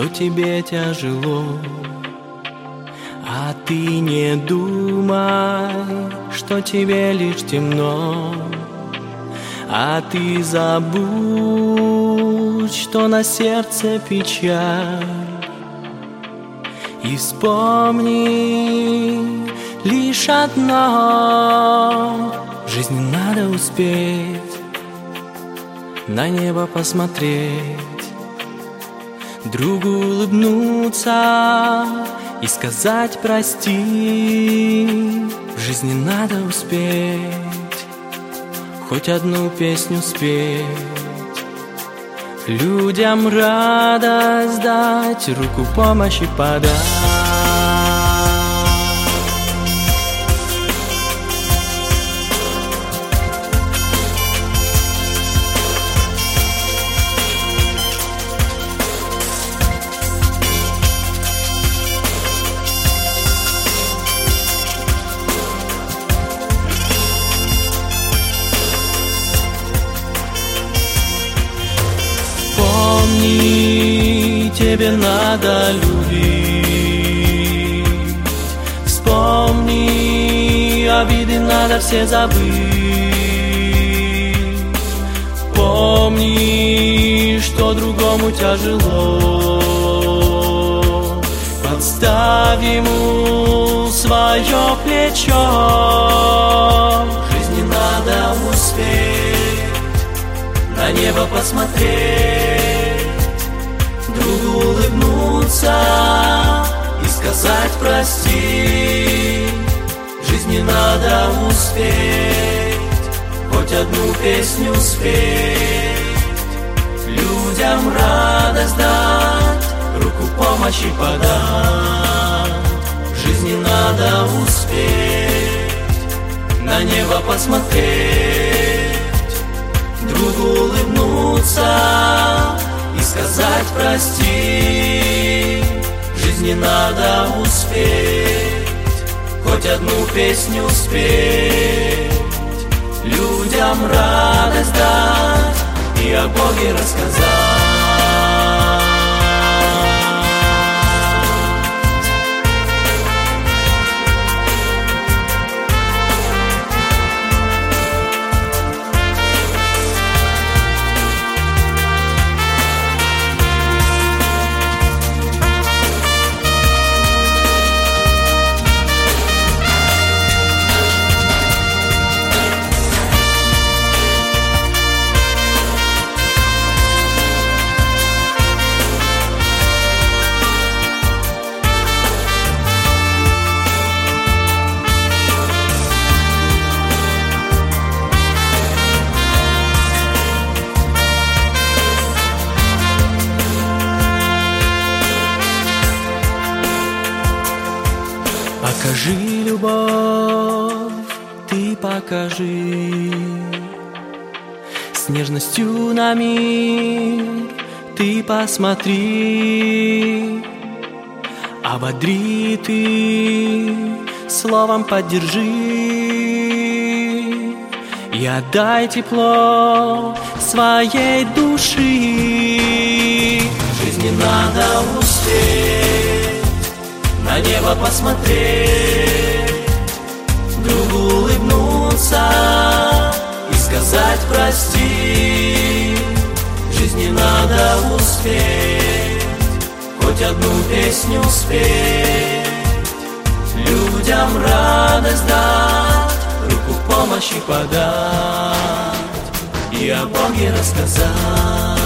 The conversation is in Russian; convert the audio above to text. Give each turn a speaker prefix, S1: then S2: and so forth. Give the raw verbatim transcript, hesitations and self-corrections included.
S1: что тебе тяжело. А ты не думай, что тебе лишь темно. А ты забудь, что на сердце печаль. И вспомни лишь одно: в жизни надо успеть на небо посмотреть, другу улыбнуться и сказать прости. В жизни надо успеть хоть одну песню спеть, людям радость дать, руку помощи подать. Помни, тебе надо любить. Вспомни, обиды надо все забыть. Помни, что другому тяжело. Подставь ему свое плечо. В жизни надо успеть на небо посмотреть, другу улыбнуться и сказать прости. В жизни надо успеть хоть одну песню спеть, людям радость дать, руку помощи подать. В жизни надо успеть на небо посмотреть, другу улыбнуться и сказать прости. В жизни надо успеть хоть одну песню спеть, людям радость дать и о Боге рассказать. Покажи любовь, ты покажи, с нежностью на мир ты посмотри. Ободри ты, словом поддержи и отдай тепло своей души. В жизни надо успеть на небо посмотреть, другу улыбнуться и сказать прости. В жизни надо успеть хоть одну песню спеть, людям радость дать, руку помощи подать и о Боге рассказать.